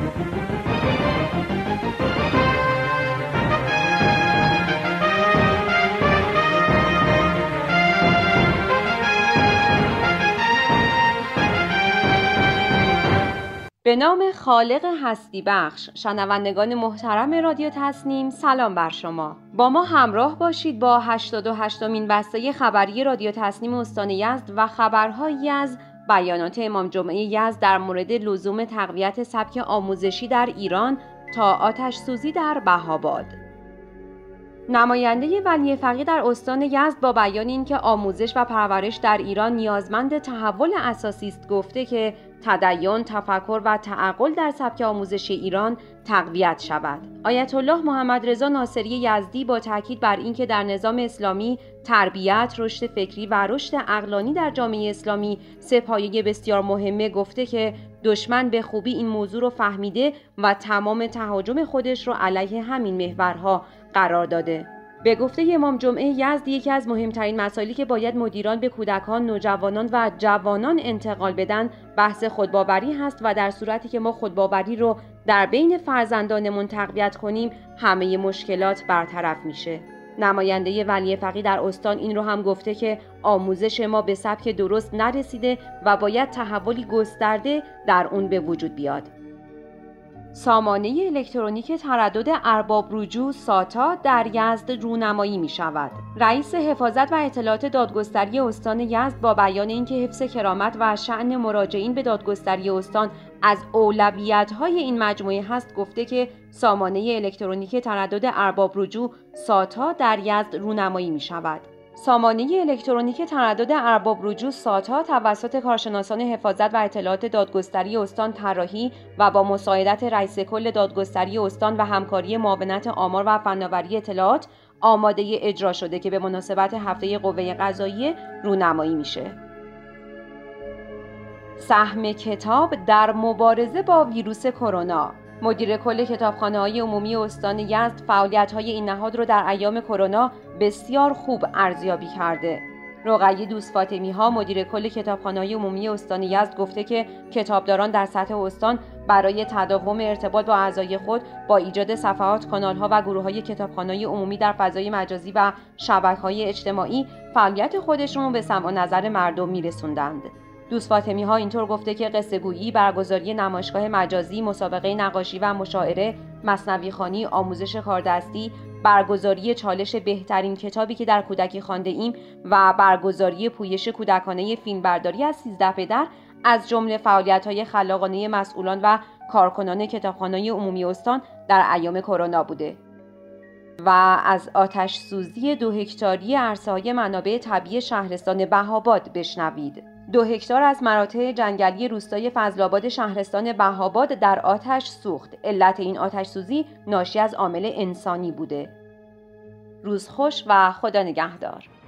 به نام خالق هستی بخش، شنوندگان محترم رادیو تصنیم، سلام بر شما. با ما همراه باشید با 88مین بسته خبری رادیو تصنیم استان یزد و خبرهایی از بیانات امام جمعه یزد در مورد لزوم تقویت سبک آموزشی در ایران تا آتش سوزی در بهاباد. نماینده ولی فقیه در استان یزد با بیان اینکه آموزش و پرورش در ایران نیازمند تحول اساسی است گفته که تدین، تفکر و تعقل در سبک آموزشی ایران تقویت شود. آیت الله محمد رضا ناصری یزدی با تاکید بر اینکه در نظام اسلامی تربیت، رشد فکری و رشد عقلانی در جامعه اسلامی سه پایه بسیار مهمه گفته که دشمن به خوبی این موضوع رو فهمیده و تمام تهاجم خودش رو علیه همین محورها قرار داده. به گفته امام جمعه یزد یکی از مهمترین مسائلی که باید مدیران به کودکان، نوجوانان و جوانان انتقال بدن بحث خودباوری هست و در صورتی که ما خودباوری رو در بین فرزندانمون تقویت کنیم همه مشکلات برطرف میشه. نماینده ولی فقیه در استان این رو هم گفته که آموزش ما به سبک درست نرسیده و باید تحولی گسترده در اون به وجود بیاد. سامانه الکترونیک تردد ارباب رجوع ساتا در یزد رونمایی می شود. رئیس حفاظت و اطلاعات دادگستری استان یزد با بیان اینکه حفظ کرامت و شأن مراجعین به دادگستری استان از اولویت‌های این مجموعه هست گفته که سامانه الکترونیک تردد ارباب رجوع ساتا در یزد رونمایی می شود. سامانه الکترونیک تردد ارباب رجوع ساتا توسط کارشناسان حفاظت و اطلاعات دادگستری استان طراحی و با مساعدت رئیس کل دادگستری استان و همکاری معاونت آمار و فناوری اطلاعات آماده اجرا شده که به مناسبت هفته قوه قضاییه رونمایی میشه. سهم کتاب در مبارزه با ویروس کرونا. مدیر کل کتابخانه‌های عمومی استان یزد فعالیت‌های این نهاد رو در ایام کرونا بسیار خوب ارزیابی کرده. رقیه دوست فاطمی‌ها مدیر کل کتابخانه‌های عمومی استان یزد گفته که کتابداران در سطح استان برای تداوم ارتباط با اعضای خود با ایجاد صفحات، کانال‌ها و گروه‌های کتابخانه‌های عمومی در فضای مجازی و شبکه‌های اجتماعی فعالیت خودشون رو به سمع و نظر مردم می‌رسوندند. دوست فاطمی‌ها اینطور گفته که قصه‌گویی، برگزاری نمایشگاه مجازی، مسابقه نقاشی و مشاعره، مثنوی‌خوانی، آموزش کاردستی، برگزاری چالش بهترین کتابی که در کودکی خوانده‌ایم و برگزاری پویش کودکانه فیلمبرداری از 13 پدر از جمله فعالیت‌های خلاقانه مسئولان و کارکنان کتابخانه‌های عمومی استان در ایام کرونا بوده. و از آتش سوزی 2 هکتاری عرصه‌های منابع طبیعی شهرستان بهاباد بشنوید. 2 هکتار از مراتع جنگلی روستای فضل‌آباد شهرستان بهاباد در آتش سوخت. علت این آتش سوزی ناشی از عامل انسانی بوده. روز خوش و خدا نگهدار.